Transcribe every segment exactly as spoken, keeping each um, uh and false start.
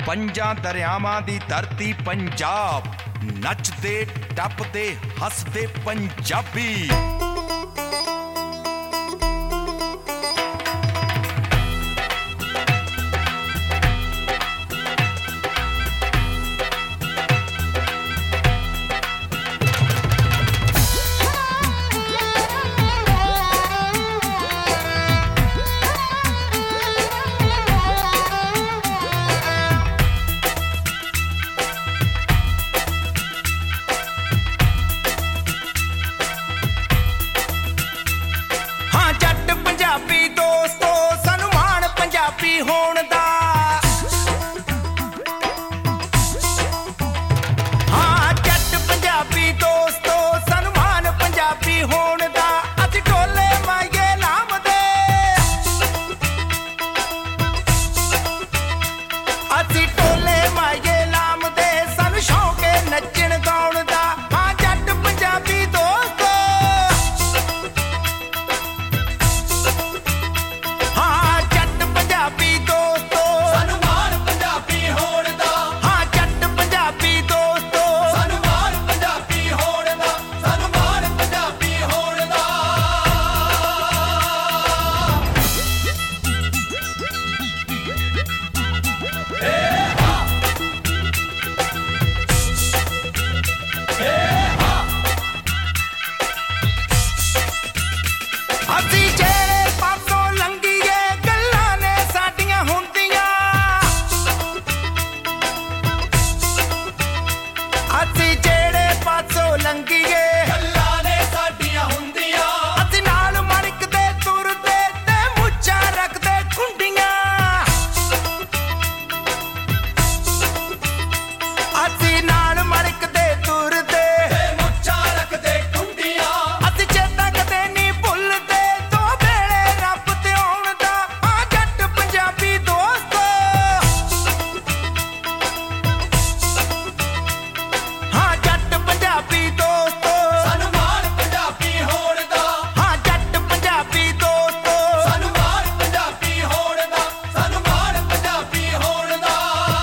ਪੰਜਾਂ ਦਰਿਆਵਾਂ ਦੀ ਧਰਤੀ ਪੰਜਾਬ, ਨੱਚਦੇ ਟੱਪਦੇ ਹੱਸਦੇ ਪੰਜਾਬੀ। ਹੋਣ ਦਾ ਹਾਂ ਜੱਟ ਪੰਜਾਬੀ ਦੋਸਤੋ, ਸਨਮਾਨ ਪੰਜਾਬੀ ਹੋਣ ਦਾ। ਅਸੀਂ ਢੋਲੇ ਮਾਈਏ ਲਾਮਦੇ, ਅਸੀਂ ਢੋਲੇ ਮਾਈਏ ਲਾਮਦੇ, ਸਾਨੂੰ ਸ਼ੌਂਕ ਏ ਨੱਚਣ ਗਾਉਣ ਦਾ। ਹਾਂ ਜੱਟ ਪੰਜਾਬੀ ਦੋਸਤੋ, ਹਾਂ ਜੱਟ ਪੰਜਾਬੀ ਦੋਸਤੋ, ਸਨਮਾਨ ਪੰਜਾਬੀ ਹੋਣ ਦਾ। ਹਾਂ ਜੱਟ ਪੰਜਾਬੀ ਦੋਸਤੋ, ਸਨਮਾਨ ਪੰਜਾਬੀ ਹੋਣ ਦਾ, ਸਨਮਾਨ ਪੰਜਾਬੀ ਹੋਣ ਦਾ। ਅਸੀਂ ਜਿਹੜੇ ਪਾਸੋਂ ਲੰਘੀਏ ਗੱਲਾਂ ਨੇ ਸਾਡੀਆਂ ਹੁੰਦੀਆਂ, ਅਸੀਂ ਜਿਹੜੇ ਪਾਸੋਂ ਲੰਘੀਏ ਗੱਲਾਂ ਨੇ ਸਾਡੀਆਂ ਹੁੰਦੀਆਂ। ਅਸੀਂ ਨਾਲ ਮਣਕਦੇ ਤੁਰਦੇ ਤੇ ਮੁੱਛਾਂ ਰੱਖਦੇ ਖੁੰਡੀਆਂ, ਅਸੀਂ ਨਾਲ ਮਣਕਦੇ ਤੁਰਦੇ ਤੇ ਮੁੱਛਾਂ ਰੱਖਦੇ ਖੁੰਡੀਆਂ। ਅਸੀਂ ਚੇਤਾ ਕਦੇ ਨਹੀਂ ਭੁੱਲਦੇ ਦੋ ਵੇਲੇ ਰੱਬ ਤੇ ਆਉਣ ਦਾ। ਹਾਂ ਜੱਟ ਪੰਜਾਬੀ ਦੋਸਤੋ, ਹਾਂ ਜੱਟ ਪੰਜਾਬੀ ਦੋਸਤੋ, ਸਨਮਾਨ ਪੰਜਾਬੀ ਹੋਣ ਦਾ। ਹਾਂ ਜੱਟ ਪੰਜਾਬੀ ਦੋਸਤੋ, ਸਨਮਾਨ ਪੰਜਾਬੀ ਹੋਣ ਦਾ, ਸਨਮਾਨ ਪੰਜਾਬੀ ਹੋਣ ਦਾ।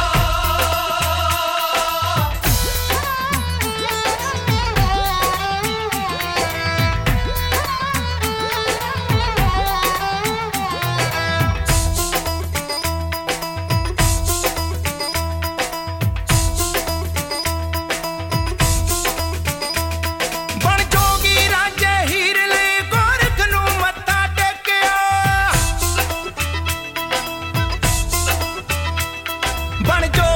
ਬਣ ਜੋਗੀ ਰਾਂਝੇ ਹੀਰ ਲਈ ਗੋਰਖ ਨੂੰ ਮੱਥਾ ਟੇਕਿਆ, ਬਣ ਜੋ